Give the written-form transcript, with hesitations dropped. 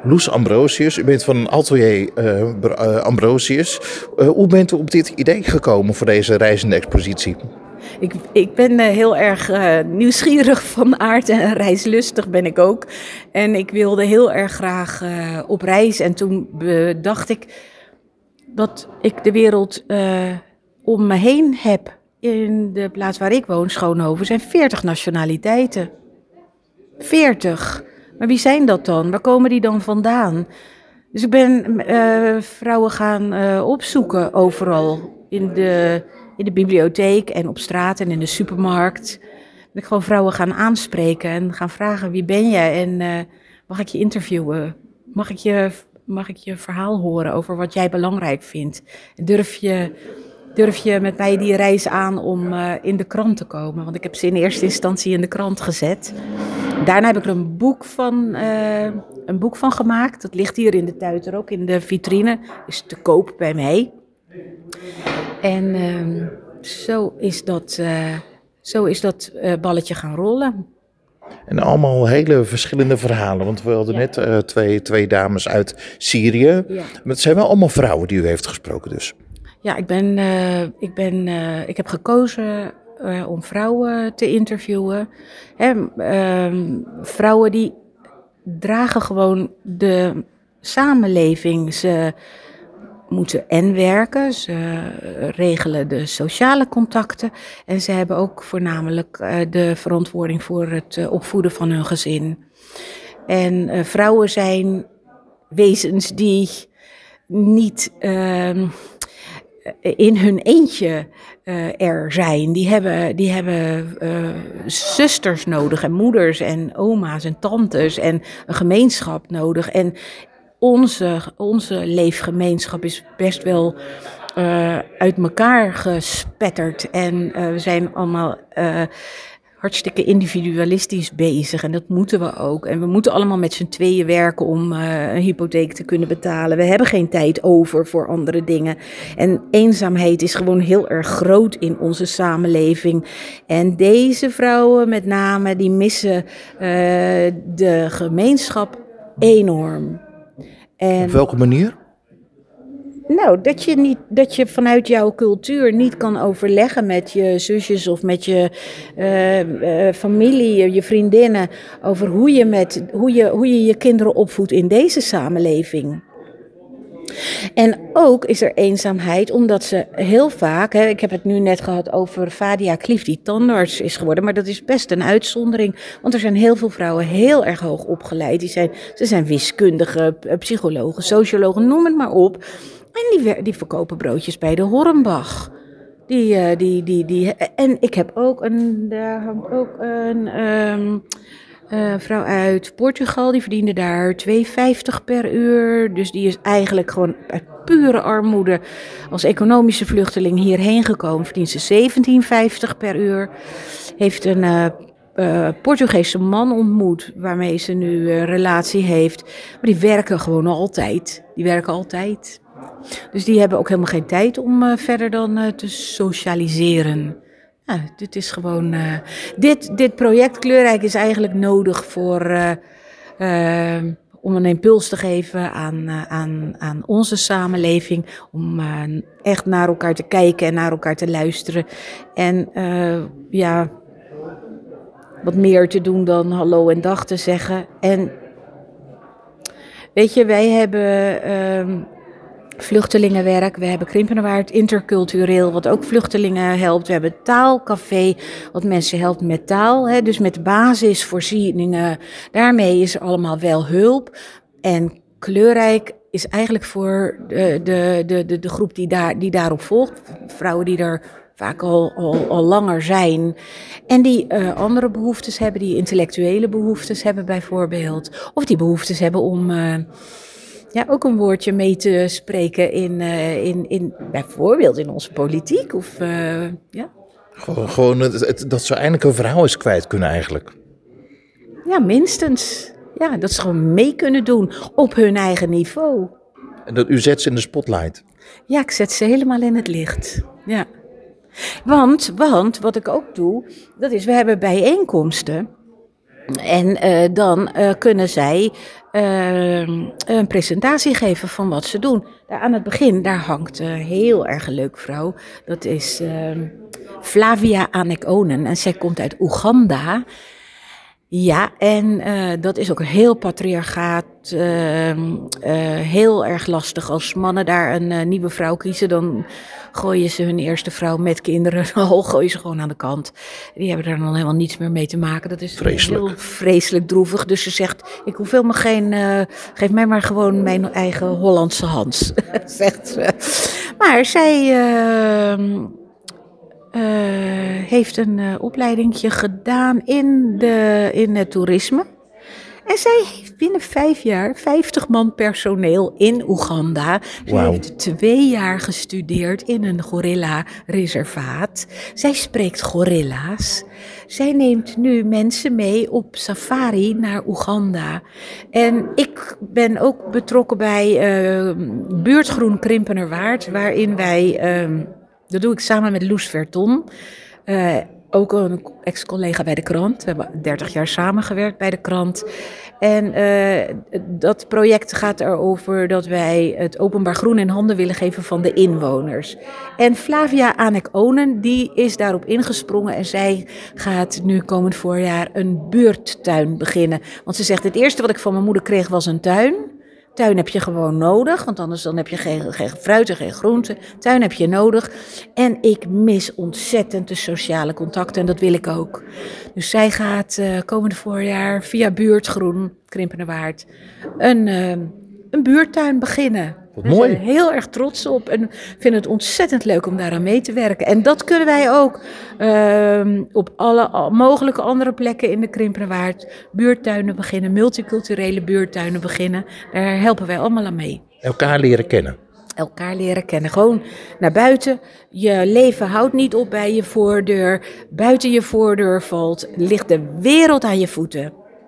Loes Ambrosius, u bent van Atelier Ambrosius. Hoe bent u op dit idee gekomen voor deze reizende expositie? Ik ben heel erg nieuwsgierig van aard en reislustig ben ik ook. En ik wilde heel erg graag op reis. En toen bedacht ik dat ik de wereld om me heen heb. In de plaats waar ik woon, Schoonhoven, zijn 40 nationaliteiten. 40. Maar wie zijn dat dan? Waar komen die dan vandaan? Dus ik ben vrouwen gaan opzoeken overal. In de bibliotheek en op straat en in de supermarkt. Ben ik gewoon vrouwen gaan aanspreken en gaan vragen: wie ben jij en mag ik je interviewen? Mag ik je verhaal horen over wat jij belangrijk vindt? Durf je met mij die reis aan om in de krant te komen? Want ik heb ze in eerste instantie in de krant gezet. Daarna heb ik er een boek van gemaakt. Dat ligt hier in de tuiter ook in de vitrine. Is te koop bij mij. En zo is dat balletje gaan rollen. En allemaal hele verschillende verhalen. Want we hadden net twee dames uit Syrië. Ja. Maar het zijn wel allemaal vrouwen die u heeft gesproken dus. Ja, ik heb gekozen om vrouwen te interviewen. Vrouwen die dragen gewoon de samenleving. Ze moeten werken, ze regelen de sociale contacten en ze hebben ook voornamelijk de verantwoording voor het opvoeden van hun gezin. En vrouwen zijn wezens die niet in hun eentje er zijn. Die hebben zusters nodig en moeders en oma's en tantes en een gemeenschap nodig. En onze leefgemeenschap is best wel uit elkaar gespetterd. En we zijn allemaal hartstikke individualistisch bezig. En dat moeten we ook. En we moeten allemaal met z'n tweeën werken om een hypotheek te kunnen betalen. We hebben geen tijd over voor andere dingen. En eenzaamheid is gewoon heel erg groot in onze samenleving. En deze vrouwen met name, die missen de gemeenschap enorm. En op welke manier? Nou, dat je vanuit jouw cultuur niet kan overleggen met je zusjes of met je familie, je vriendinnen, over hoe je je kinderen opvoedt in deze samenleving. En ook is er eenzaamheid omdat ze heel vaak, ik heb het nu net gehad over Fadia Klief die tandarts is geworden, maar dat is best een uitzondering, want er zijn heel veel vrouwen heel erg hoog opgeleid. Ze zijn wiskundigen, psychologen, sociologen, noem het maar op. En die verkopen broodjes bij de Hornbach. En ik heb ook daar hangt ook een vrouw uit Portugal, die verdiende daar 2,50 per uur. Dus die is eigenlijk gewoon uit pure armoede als economische vluchteling hierheen gekomen. Verdient ze 17,50 per uur. Heeft een Portugese man ontmoet waarmee ze nu een relatie heeft. Maar die werken gewoon altijd. Dus die hebben ook helemaal geen tijd om verder dan te socialiseren. Ja, dit is gewoon. Dit project Kleurrijk is eigenlijk nodig om een impuls te geven aan onze samenleving. Om echt naar elkaar te kijken en naar elkaar te luisteren. En wat meer te doen dan hallo en dag te zeggen. En weet je, wij hebben vluchtelingenwerk, we hebben Krimpenerwaard intercultureel, wat ook vluchtelingen helpt. We hebben taalcafé, wat mensen helpt met taal, dus met basisvoorzieningen. Daarmee is er allemaal wel hulp. En Kleurrijk is eigenlijk voor de groep die daarop volgt. Vrouwen die er vaak al langer zijn. En die andere behoeftes hebben, die intellectuele behoeftes hebben bijvoorbeeld. Of die behoeftes hebben om ook een woordje mee te spreken in bijvoorbeeld in onze politiek. Of, Gewoon dat ze eindelijk een verhaal eens kwijt kunnen eigenlijk. Ja, minstens. Ja, dat ze gewoon mee kunnen doen op hun eigen niveau. En dat u zet ze in de spotlight. Ja, ik zet ze helemaal in het licht. Ja. Want wat ik ook doe, dat is, we hebben bijeenkomsten. En dan kunnen zij een presentatie geven van wat ze doen. Daar aan het begin, daar hangt een heel erg leuk vrouw. Dat is Flavia Anek-Onen en zij komt uit Oeganda. Ja, en dat is ook een heel patriarchaat, heel erg lastig. Als mannen daar een nieuwe vrouw kiezen, dan gooien ze hun eerste vrouw met kinderen, al gooien ze gewoon aan de kant. Die hebben daar dan helemaal niets meer mee te maken. Dat is heel vreselijk droevig. Dus ze zegt, ik hoef helemaal geen, geef mij maar gewoon mijn eigen Hollandse Hans, zegt ze. Maar zij heeft een opleidingje gedaan in het toerisme. En zij heeft binnen 5 jaar 50 man personeel in Oeganda. Ze heeft 2 jaar gestudeerd in een gorilla-reservaat. Zij spreekt gorilla's. Zij neemt nu mensen mee op safari naar Oeganda. En ik ben ook betrokken bij Buurtgroen Krimpenerwaard, waarin wij... dat doe ik samen met Loes Verton, ook een ex-collega bij de krant. We hebben 30 jaar samengewerkt bij de krant. En dat project gaat erover dat wij het openbaar groen in handen willen geven van de inwoners. En Flavia Anek-Onen, die is daarop ingesprongen en zij gaat nu komend voorjaar een buurttuin beginnen. Want ze zegt, het eerste wat ik van mijn moeder kreeg was een tuin. Tuin heb je gewoon nodig, want anders dan heb je geen fruit en geen groente. Tuin heb je nodig. En ik mis ontzettend de sociale contacten en dat wil ik ook. Dus zij gaat komende voorjaar via Buurtgroen, Krimpenerwaard, een buurttuin beginnen. Wat mooi. Ik ben er heel erg trots op en vind het ontzettend leuk om daaraan mee te werken. En dat kunnen wij ook op alle mogelijke andere plekken in de Krimpenerwaard. Buurttuinen beginnen, multiculturele buurttuinen beginnen. Daar helpen wij allemaal aan mee. Elkaar leren kennen. Elkaar leren kennen. Gewoon naar buiten. Je leven houdt niet op bij je voordeur. Buiten je voordeur ligt de wereld aan je voeten.